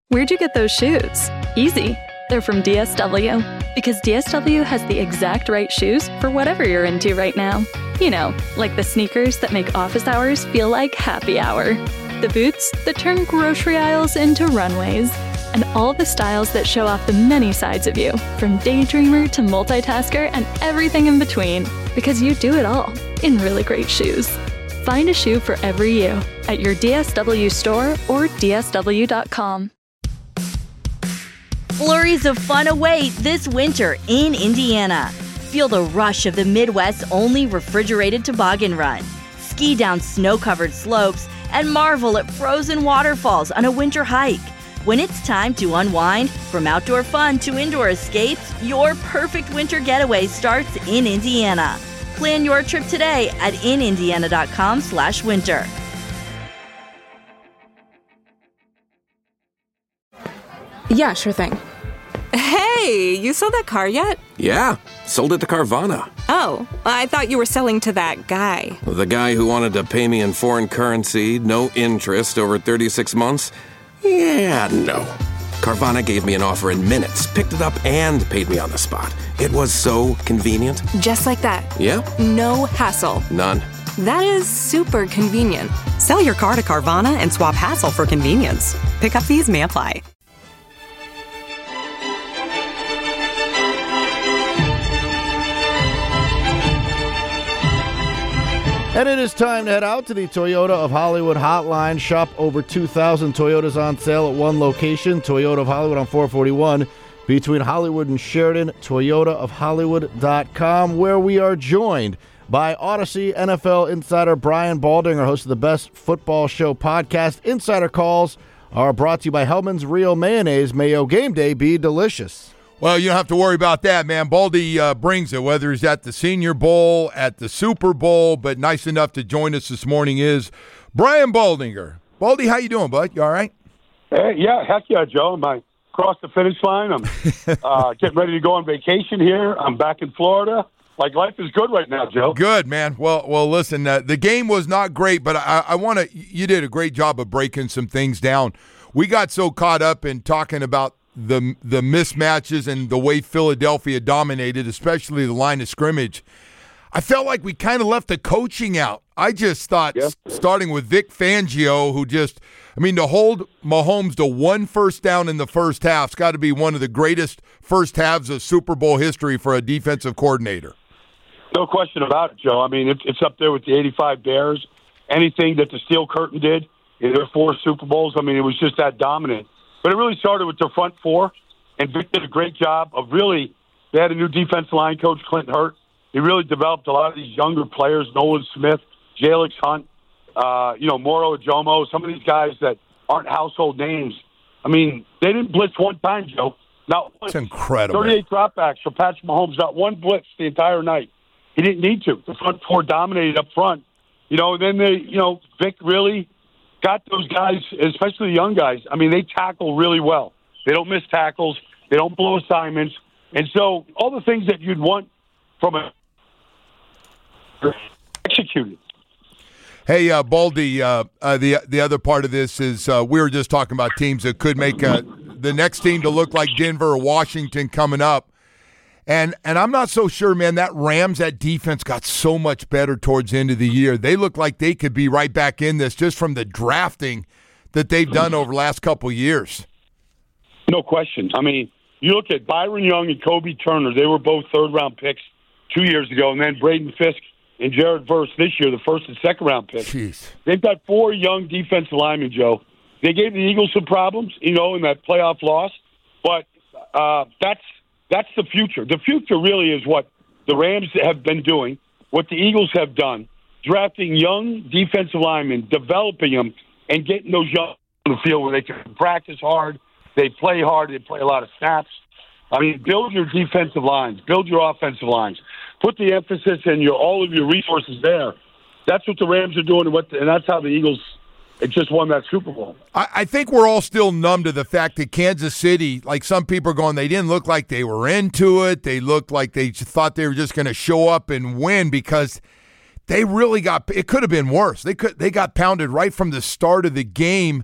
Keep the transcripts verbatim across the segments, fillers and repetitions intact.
Where'd you get those shoes? Easy. They're from D S W. Because D S W has the exact right shoes for whatever you're into right now. You know, like the sneakers that make office hours feel like happy hour. The boots that turn grocery aisles into runways. And all the styles that show off the many sides of you, from daydreamer to multitasker and everything in between. Because you do it all in really great shoes. Find a shoe for every you at your D S W store or D S W dot com. Flurries of fun await this winter in Indiana. Feel the rush of the Midwest's only refrigerated toboggan run. Ski down snow-covered slopes and marvel at frozen waterfalls on a winter hike. When it's time to unwind, from outdoor fun to indoor escapes, your perfect winter getaway starts in Indiana. Plan your trip today at in indiana dot com slash winter. Yeah, sure thing. Hey, you sold that car yet? Yeah, sold it to Carvana. Oh, I thought you were selling to that guy. The guy who wanted to pay me in foreign currency, no interest, over thirty-six months? Yeah, no. Carvana gave me an offer in minutes, picked it up, and paid me on the spot. It was so convenient. Just like that. Yeah. No hassle. None. That is super convenient. Sell your car to Carvana and swap hassle for convenience. Pickup fees may apply. And it is time to head out to the Toyota of Hollywood hotline. Shop over two thousand Toyotas on sale at one location. Toyota of Hollywood on four forty-one between Hollywood and Sheridan. Toyota of Hollywood dot com, where we are joined by Odyssey N F L insider Brian Baldinger, host of the Best Football Show podcast. Insider calls are brought to you by Hellman's Real Mayonnaise. May your game day be delicious. Well, you don't have to worry about that, man. Baldy uh, brings it, whether he's at the Senior Bowl, at the Super Bowl, but nice enough to join us this morning is Brian Baldinger. Baldy, how you doing, bud? You all right? Hey, yeah, heck yeah, Joe. I crossed the finish line. I'm uh, getting ready to go on vacation here. I'm back in Florida. Like, life is good right now, Joe. Good, man. Well, well, listen, uh, the game was not great, but I, I want to – you did a great job of breaking some things down. We got so caught up in talking about the the mismatches and the way Philadelphia dominated, especially the line of scrimmage. I felt like we kind of left the coaching out. I just thought, yeah. starting with Vic Fangio, who just – I mean, to hold Mahomes to one first down in the first half's got to be one of the greatest first halves of Super Bowl history for a defensive coordinator. No question about it, Joe. I mean, it's, it's up there with the eighty-five Bears. Anything that the Steel Curtain did in their four Super Bowls, I mean, it was just that dominant. But it really started with their front four, and Vic did a great job of really – they had a new defensive line coach, Clinton Hurt. He really developed a lot of these younger players, Nolan Smith, Jalix Hunt, uh, you know, Moro Ajomo, some of these guys that aren't household names. I mean, they didn't blitz one time, Joe. Not one. It's incredible. thirty-eight dropbacks for Patrick Mahomes, not one blitz the entire night. He didn't need to. The front four dominated up front. You know, then they, you know, Vic really – got those guys, especially the young guys. I mean, they tackle really well. They don't miss tackles. They don't blow assignments. And so all the things that you'd want from a executed. Hey, uh, Baldy, uh, uh, the the other part of this is uh, we were just talking about teams that could make uh, the next team to look like Denver or Washington coming up. And and I'm not so sure, man, that Rams, that defense got so much better towards the end of the year. They look like they could be right back in this just from the drafting that they've done over the last couple of years. No question. I mean, you look at Byron Young and Kobe Turner. They were both third-round picks two years ago. And then Braden Fisk and Jared Verse this year, the first and second-round picks. Jeez. They've got four young defensive linemen, Joe. They gave the Eagles some problems, you know, in that playoff loss. But uh, that's – That's the future. The future really is what the Rams have been doing, what the Eagles have done, drafting young defensive linemen, developing them, and getting those young on the field where they can practice hard, they play hard, they play a lot of snaps. I mean, build your defensive lines, build your offensive lines, put the emphasis and your all of your resources there. That's what the Rams are doing, and, what the, and that's how the Eagles – it just won that Super Bowl. I, I think we're all still numb to the fact that Kansas City, like some people are going, they didn't look like they were into it. They looked like they thought they were just going to show up and win because they really got – it could have been worse. They could they got pounded right from the start of the game.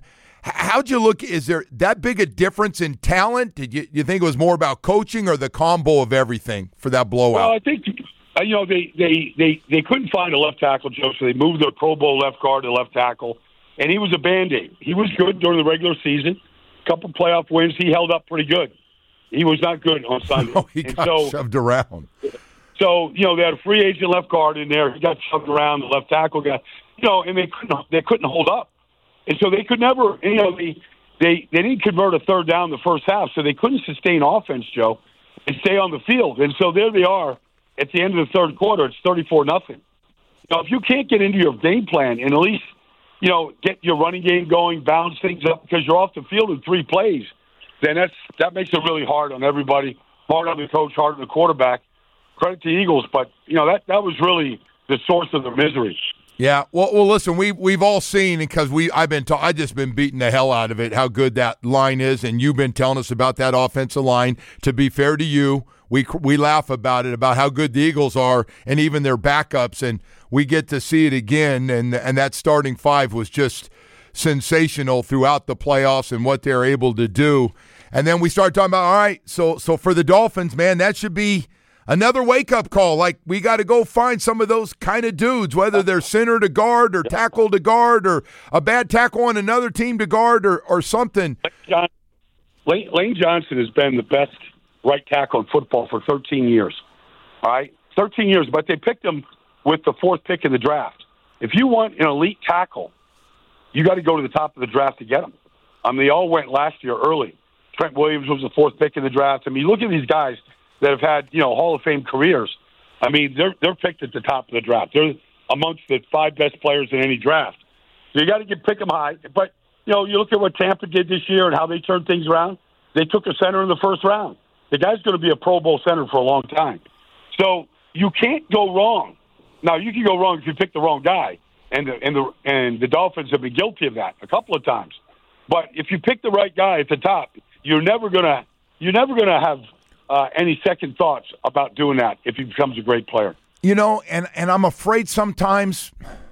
How'd you look? Is there that big a difference in talent? Did you, you think it was more about coaching or the combo of everything for that blowout? Well, I think, uh, you know, they, they, they, they couldn't find a left tackle, Joe, so they moved their Pro Bowl left guard to left tackle, and he was a Band-Aid. He was good during the regular season. A couple playoff wins. He held up pretty good. He was not good on Sunday. Oh, he and got so, shoved around. So, you know, they had a free agent left guard in there. He got shoved around. The left tackle got, you know, and they couldn't, they couldn't hold up. And so they could never, you know, they, they, they didn't convert a third down in the first half, so they couldn't sustain offense, Joe, and stay on the field. And so there they are at the end of the third quarter. It's thirty-four nothing. Now, if you can't get into your game plan and at least, you know, get your running game going, balance things up because you're off the field in three plays, then that's that makes it really hard on everybody, hard on the coach, hard on the quarterback. Credit to the Eagles, but, you know, that, that was really the source of their misery. Yeah, well, well, listen, we we've all seen because we I've been ta- I just been beating the hell out of it how good that line is, and you've been telling us about that offensive line. To be fair to you, we we laugh about it about how good the Eagles are, and even their backups, and we get to see it again, and and that starting five was just sensational throughout the playoffs and what they're able to do, and then we start talking about all right, so so for the Dolphins, man, that should be another wake-up call, like we got to go find some of those kind of dudes, whether they're center to guard or tackle to guard or a bad tackle on another team to guard or, or something. John, Lane, Lane Johnson has been the best right tackle in football for thirteen years, all right? thirteen years, but they picked him with the fourth pick in the draft. If you want an elite tackle, you got to go to the top of the draft to get him. I mean, they all went last year early. Trent Williams was the fourth pick in the draft. I mean, you look at these guys that have had, you know, Hall of Fame careers. I mean, they're they're picked at the top of the draft. They're amongst the five best players in any draft. So you got to get pick them high. But, you know, you look at what Tampa did this year and how they turned things around. They took a center in the first round. The guy's going to be a Pro Bowl center for a long time. So you can't go wrong. Now, you can go wrong if you pick the wrong guy, and the, and the, and the Dolphins have been guilty of that a couple of times. But if you pick the right guy at the top, you're never going to you're never going to have Uh, any second thoughts about doing that if he becomes a great player. You know, and, and I'm afraid sometimes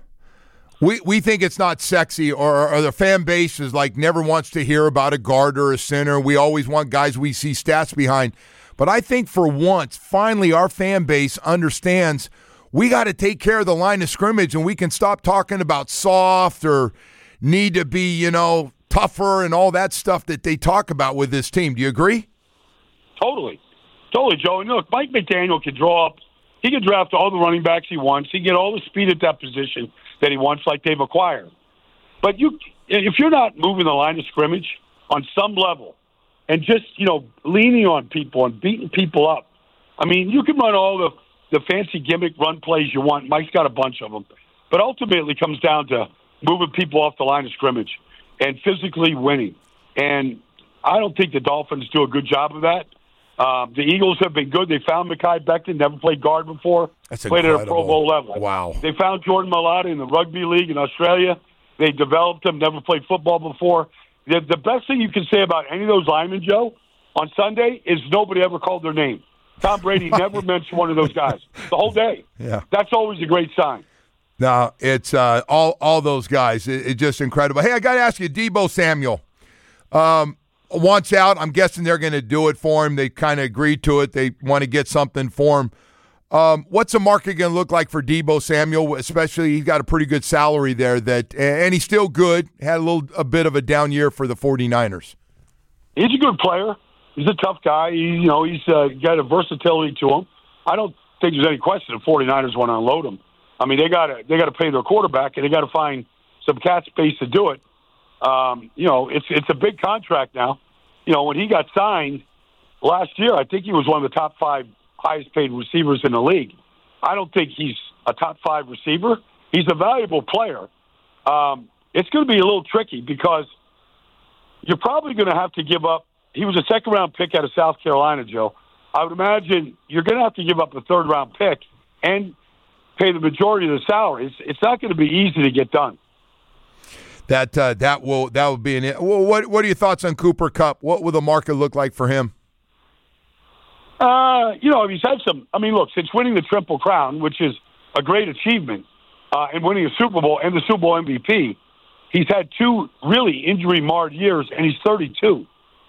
we we think it's not sexy or, or the fan base is like never wants to hear about a guard or a center. We always want guys we see stats behind. But I think for once, finally, our fan base understands we got to take care of the line of scrimmage and we can stop talking about soft or need to be, you know, tougher and all that stuff that they talk about with this team. Do you agree? Totally. Totally, Joe. And look, Mike McDaniel can draw up. He can draft all the running backs he wants. He can get all the speed at that position that he wants, like they've acquired. But you, if you're not moving the line of scrimmage on some level and just, you know, leaning on people and beating people up, I mean, you can run all the, the fancy gimmick run plays you want. Mike's got a bunch of them. But ultimately it comes down to moving people off the line of scrimmage and physically winning. And I don't think the Dolphins do a good job of that. Um, the Eagles have been good. They found Mekhi Becton, never played guard before. That's played incredible. at a Pro Bowl level. Wow. They found Jordan Mailata in the rugby league in Australia. They developed him, never played football before. The, the best thing you can say about any of those linemen, Joe, on Sunday is nobody ever called their name. Tom Brady never mentioned one of those guys the whole day. Yeah. That's always a great sign. No, it's uh, all all those guys. It, it's just incredible. Hey, I got to ask you, Deebo Samuel. Um, wants out. I'm guessing they're going to do it for him. They kind of agreed to it. They want to get something for him. Um, what's the market going to look like for Deebo Samuel? Especially, he's got a pretty good salary there. That and he's still good. Had a little a bit of a down year for the 49ers. He's a good player. He's a tough guy. He, you know, he's uh, got a versatility to him. I don't think there's any question the 49ers want to unload him. I mean, they got to they got to pay their quarterback, and they got to find some cap space to do it. Um, you know, it's it's a big contract now. You know, when he got signed last year, I think he was one of the top five highest paid receivers in the league. I don't think he's a top five receiver. He's a valuable player. Um, it's going to be a little tricky because you're probably going to have to give up. He was a second round pick out of South Carolina, Joe. I would imagine you're going to have to give up a third round pick and pay the majority of the salary. It's, it's not going to be easy to get done. That uh, that will that will be an. Well, what what are your thoughts on Cooper Kupp? What will the market look like for him? Uh, you know, he's had some. I mean, look, since winning the Triple Crown, which is a great achievement, uh, and winning a Super Bowl and the Super Bowl M V P, he's had two really injury-marred years, and he's thirty-two.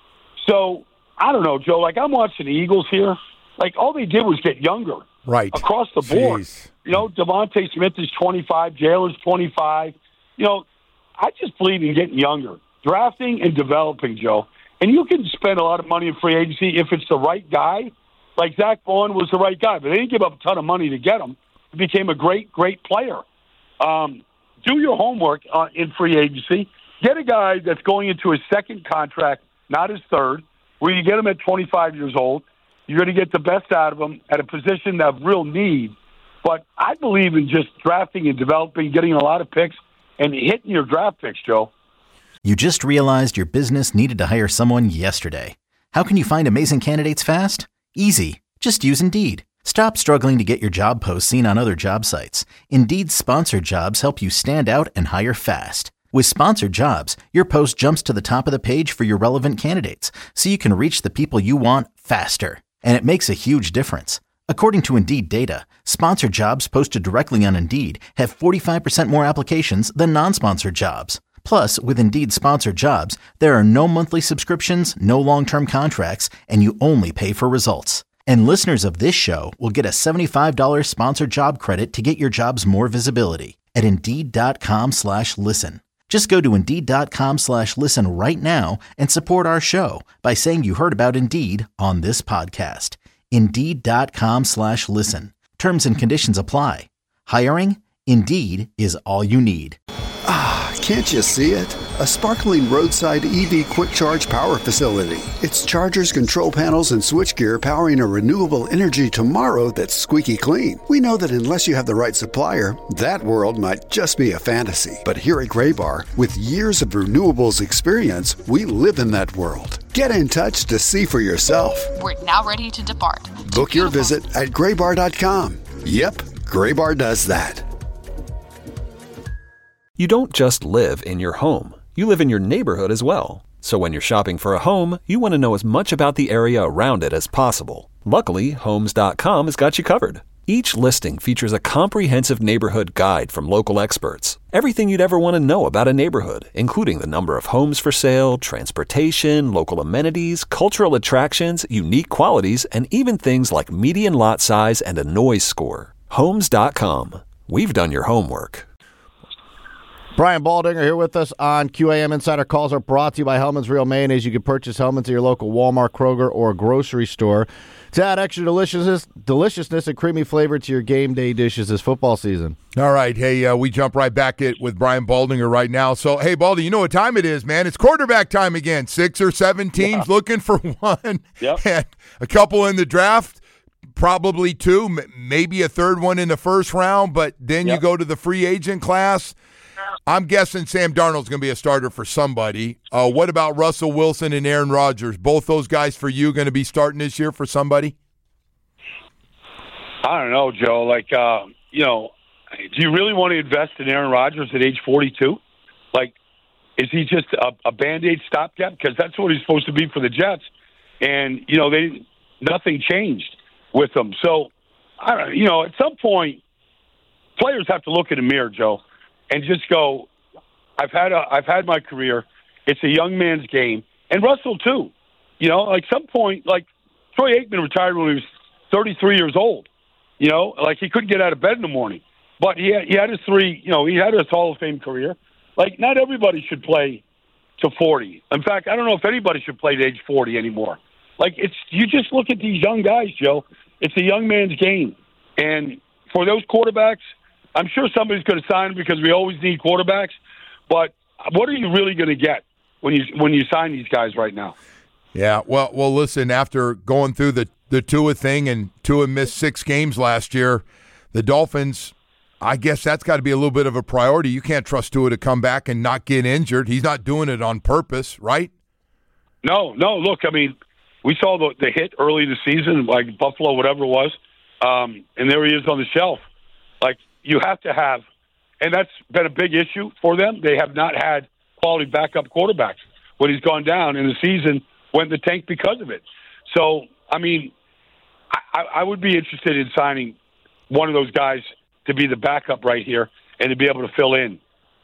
So, I don't know, Joe. Like, I'm watching the Eagles here. Like, all they did was get younger. Right. Across the board. Jeez. You know, Devontae Smith is twenty-five. Jalen's twenty-five. You know, I just believe in getting younger. Drafting and developing, Joe. And you can spend a lot of money in free agency if it's the right guy. Like Zach Vaughn was the right guy, but they didn't give up a ton of money to get him. He became a great, great player. Um, do your homework uh, in free agency. Get a guy that's going into his second contract, not his third, where you get him at twenty-five years old. You're going to get the best out of him at a position of real need. But I believe in just drafting and developing, getting a lot of picks, and hitting your draft picks, Joe. You just realized your business needed to hire someone yesterday. How can you find amazing candidates fast? Easy. Just use Indeed. Stop struggling to get your job posts seen on other job sites. Indeed's sponsored jobs help you stand out and hire fast. With sponsored jobs, your post jumps to the top of the page for your relevant candidates, so you can reach the people you want faster. And it makes a huge difference. According to Indeed data, sponsored jobs posted directly on Indeed have forty-five percent more applications than non-sponsored jobs. Plus, with Indeed sponsored jobs, there are no monthly subscriptions, no long-term contracts, and you only pay for results. And listeners of this show will get a seventy-five dollars sponsored job credit to get your jobs more visibility at Indeed.com slash listen. Just go to Indeed.com slash listen right now and support our show by saying you heard about Indeed on this podcast. Indeed.com slash listen. Terms and conditions apply. Hiring? Indeed is all you need. Ah, can't you see it? A sparkling roadside E V quick charge power facility. It's chargers, control panels, and switchgear powering a renewable energy tomorrow that's squeaky clean. We know that unless you have the right supplier, that world might just be a fantasy. But here at Graybar, with years of renewables experience, we live in that world. Get in touch to see for yourself. We're now ready to depart. Book your visit at graybar dot com. Yep, Graybar does that. You don't just live in your home. You live in your neighborhood as well. So when you're shopping for a home, you want to know as much about the area around it as possible. Luckily, Homes dot com has got you covered. Each listing features a comprehensive neighborhood guide from local experts. Everything you'd ever want to know about a neighborhood, including the number of homes for sale, transportation, local amenities, cultural attractions, unique qualities, and even things like median lot size and a noise score. Homes dot com. We've done your homework. Brian Baldinger here with us on Q A M Insider. Calls are brought to you by Hellman's Real Mayonnaise. You can purchase Hellman's at your local Walmart, Kroger, or grocery store to add extra deliciousness, deliciousness and creamy flavor to your game day dishes this football season. All right. Hey, uh, we jump right back at with Brian Baldinger right now. So, hey, Baldy, you know what time it is, man. It's quarterback time again. Six or seven teams yeah. looking for one. Yep. And a couple in the draft. Probably two, maybe a third one in the first round, but then yep. you go to the free agent class. I'm guessing Sam Darnold's going to be a starter for somebody. Uh, what about Russell Wilson and Aaron Rodgers? Both those guys for you going to be starting this year for somebody? I don't know, Joe. Like, uh, you know, do you really want to invest in Aaron Rodgers at age forty-two? Like, is he just a, a Band-Aid stopgap? Because that's what he's supposed to be for the Jets. And, you know, they nothing changed with him. So, I don't, you know, at some point, players have to look in the mirror, Joe, and just go, I've had a, I've had my career. It's a young man's game. And Russell, too. You know, like some point, like Troy Aikman retired when he was thirty-three years old. You know, like he couldn't get out of bed in the morning. But he had, he had his three, you know, he had his Hall of Fame career. Like, not everybody should play to forty. In fact, I don't know if anybody should play to age forty anymore. Like, it's you just look at these young guys, Joe. It's a young man's game. And for those quarterbacks, I'm sure somebody's going to sign them because we always need quarterbacks. But what are you really going to get when you when you sign these guys right now? Yeah, well, well, listen, after going through the, the Tua thing, and Tua missed six games last year, the Dolphins, I guess that's got to be a little bit of a priority. You can't trust Tua to come back and not get injured. He's not doing it on purpose, right? No, no, look, I mean, we saw the, the hit early in the season, like Buffalo, whatever it was, um, and there he is on the shelf. Like, you have to have, and that's been a big issue for them. They have not had quality backup quarterbacks when he's gone down, and the season went in the tank because of it. So, I mean, I, I would be interested in signing one of those guys to be the backup right here and to be able to fill in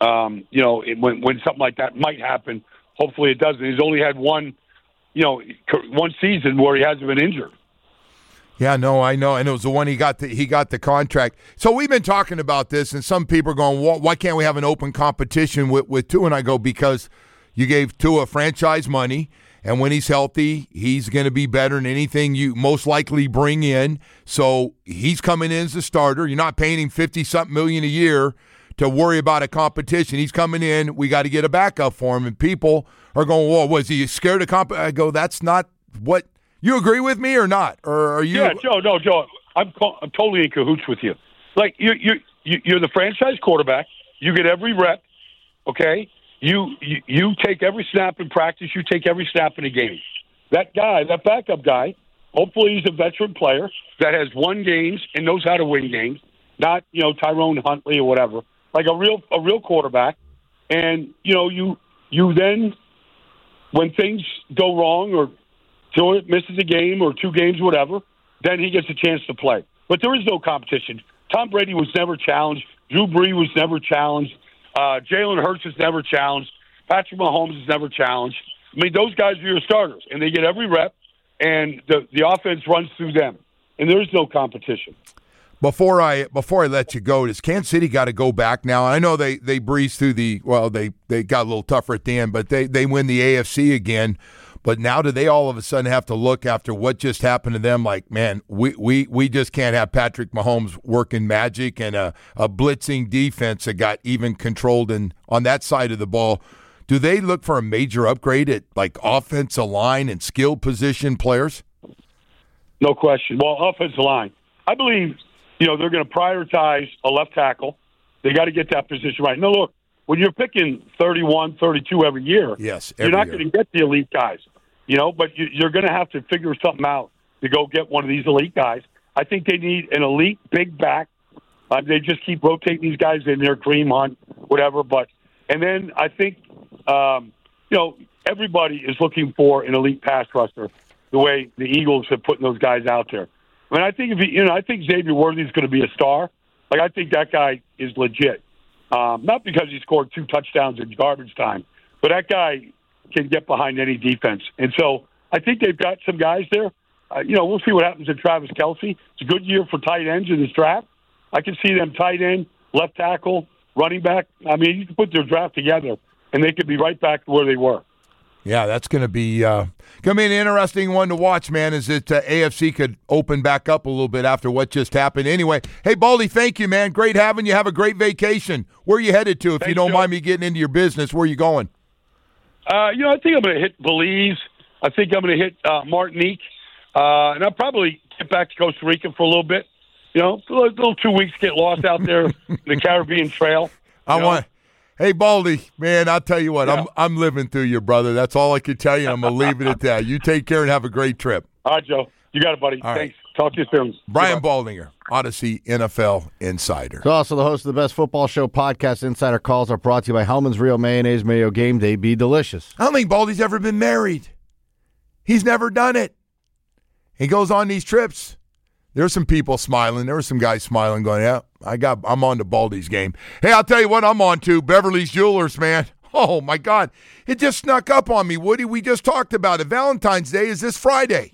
Um, you know, it, when when something like that might happen, hopefully it doesn't. He's only had one, you know, one season where he hasn't been injured. Yeah, no, I know, and it was the one he got the he got the contract. So we've been talking about this, and some people are going, well, why can't we have an open competition with with Tua? And I go, because you gave Tua franchise money, and when he's healthy, he's going to be better than anything you most likely bring in. So he's coming in as a starter. You're not paying him fifty something million a year to worry about a competition. He's coming in. We got to get a backup for him, and people are going, whoa, was he scared of comp? I go, that's not what. You agree with me or not? Or are you? Yeah, Joe. No, Joe. I'm I'm totally in cahoots with you. Like you you you're the franchise quarterback. You get every rep. Okay. You, you you take every snap in practice. You take every snap in a game. That guy, that backup guy, hopefully he's a veteran player that has won games and knows how to win games. Not you know Tyrone Huntley or whatever. Like a real a real quarterback. And you know you you then when things go wrong or Tua misses a game or two games, whatever, then he gets a chance to play. But there is no competition. Tom Brady was never challenged. Drew Brees was never challenged. Uh, Jalen Hurts is never challenged. Patrick Mahomes is never challenged. I mean, those guys are your starters, and they get every rep, and the, the offense runs through them. And there is no competition. Before I before I let you go, does Kansas City got to go back now? I know they, they breezed through the, well, they, they got a little tougher at the end, but they, they win the A F C again. But now do they all of a sudden have to look after what just happened to them like, man, we we, we just can't have Patrick Mahomes working magic and a, a blitzing defense that got even controlled in, on that side of the ball. Do they look for a major upgrade at like offensive line and skilled position players? No question. Well, offensive line. I believe, you know, they're going to prioritize a left tackle. They got to get that position right. Now, look, when you're picking thirty-one, thirty-two every year, yes, every you're not year. going to get the elite guys. You know, but you, you're going to have to figure something out to go get one of these elite guys. I think they need an elite big back. Uh, they just keep rotating these guys in there, Kareem Hunt, whatever. But and then I think, um, you know, everybody is looking for an elite pass rusher. The way the Eagles have put those guys out there. I mean, I think if he, you know, I think Xavier Worthy is going to be a star. Like I think that guy is legit. Um, not because he scored two touchdowns in garbage time, but that guy can get behind any defense. And so I think they've got some guys there. Uh, you know, we'll see what happens to Travis Kelce. It's a good year for tight ends in this draft. I can see them tight end, left tackle, running back. I mean, you can put their draft together, and they could be right back to where they were. Yeah, that's going to be uh, going to be an interesting one to watch, man, as it uh, A F C could open back up a little bit after what just happened. Anyway, hey, Baldy, thank you, man. Great having you. Have a great vacation. Where are you headed to, if Thanks, you don't Joe. mind me getting into your business? Where are you going? Uh, you know, I think I'm going to hit Belize. I think I'm going to hit uh, Martinique. Uh, and I'll probably get back to Costa Rica for a little bit. You know, a little, little two weeks, get lost out there in the Caribbean Trail. I know? want. Hey, Baldy, man, I'll tell you what, Yeah. I'm I'm living through you, brother. That's all I can tell you. I'm going to leave it at that. You take care and have a great trip. All right, Joe. You got it, buddy. All right. Thanks. Talk to you soon. Brian Goodbye. Baldinger, Odyssey N F L Insider. He's also the host of the Best Football Show podcast. Insider Calls are brought to you by Hellman's Real Mayonnaise, Mayo Game Day. Be delicious. I don't think Baldy's ever been married. He's never done it. He goes on these trips. There's some people smiling. There were some guys smiling going, yeah, I got, I'm on to Baldy's game. Hey, I'll tell you what I'm on to, Beverly's Jewelers, man. Oh, my God. It just snuck up on me, Woody. We just talked about it. Valentine's Day is this Friday.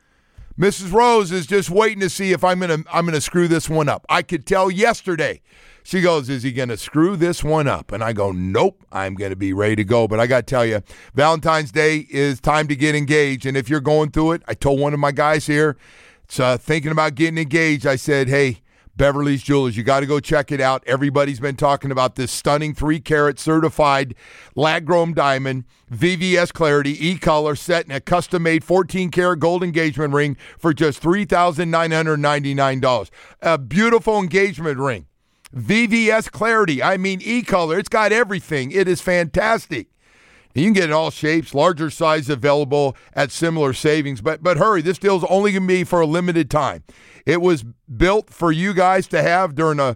Missus Rose is just waiting to see if I'm going to I'm gonna screw this one up. I could tell yesterday. She goes, is he going to screw this one up? And I go, nope, I'm going to be ready to go. But I got to tell you, Valentine's Day is time to get engaged. And if you're going through it, I told one of my guys here, it's, uh, thinking about getting engaged, I said, hey, Beverly's Jewelers, you got to go check it out. Everybody's been talking about this stunning three-carat certified lab-grown diamond, V V S Clarity, E-Color, set in a custom-made fourteen-karat gold engagement ring for just three thousand nine hundred ninety-nine dollars. A beautiful engagement ring. V V S Clarity, I mean E-Color, it's got everything. It is fantastic. You can get it in all shapes, larger size available at similar savings. But but hurry, this deal's only going to be for a limited time. It was built for you guys to have during a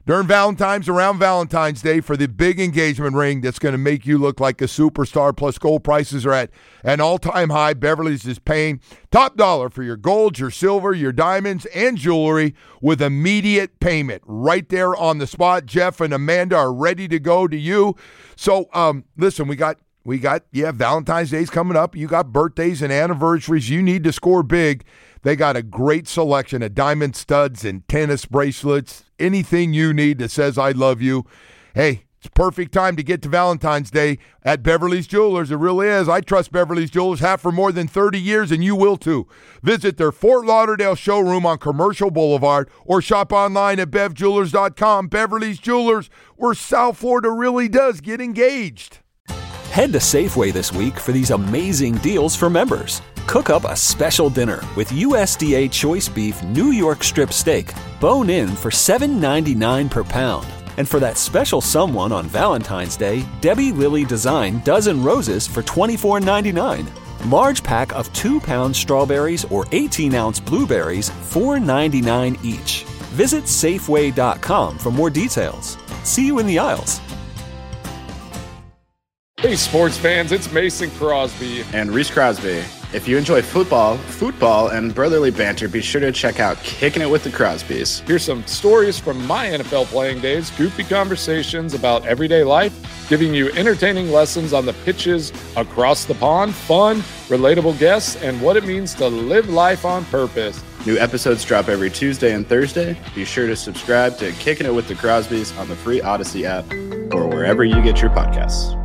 during Valentine's, around Valentine's Day for the big engagement ring that's going to make you look like a superstar. Plus, gold prices are at an all-time high. Beverly's is paying top dollar for your gold, your silver, your diamonds, and jewelry with immediate payment right there on the spot. Jeff and Amanda are ready to go to you. So, um, listen, we got, we got, yeah, Valentine's Day's coming up. You got birthdays and anniversaries. You need to score big. They got a great selection of diamond studs and tennis bracelets, anything you need that says I love you. Hey, it's perfect time to get to Valentine's Day at Beverly's Jewelers. It really is. I trust Beverly's Jewelers, have for more than thirty years, and you will too. Visit their Fort Lauderdale showroom on Commercial Boulevard or shop online at bev jewelers dot com. Beverly's Jewelers, where South Florida really does get engaged. Head to Safeway this week for these amazing deals for members. Cook up a special dinner with U S D A Choice Beef New York Strip Steak, bone-in for seven ninety-nine per pound. And for that special someone on Valentine's Day, Debbie Lilly Design Dozen Roses for twenty-four ninety-nine. Large pack of two pound strawberries or eighteen ounce blueberries, four ninety-nine each. Visit Safeway dot com for more details. See you in the aisles. Hey sports fans, it's Mason Crosby. And Reese Crosby. If you enjoy football, football, and brotherly banter, be sure to check out Kicking It with the Crosbys. Here's some stories from my N F L playing days, goofy conversations about everyday life, giving you entertaining lessons on the pitches across the pond, fun, relatable guests, and what it means to live life on purpose. New episodes drop every Tuesday and Thursday. Be sure to subscribe to Kicking It with the Crosbys on the free Odyssey app or wherever you get your podcasts.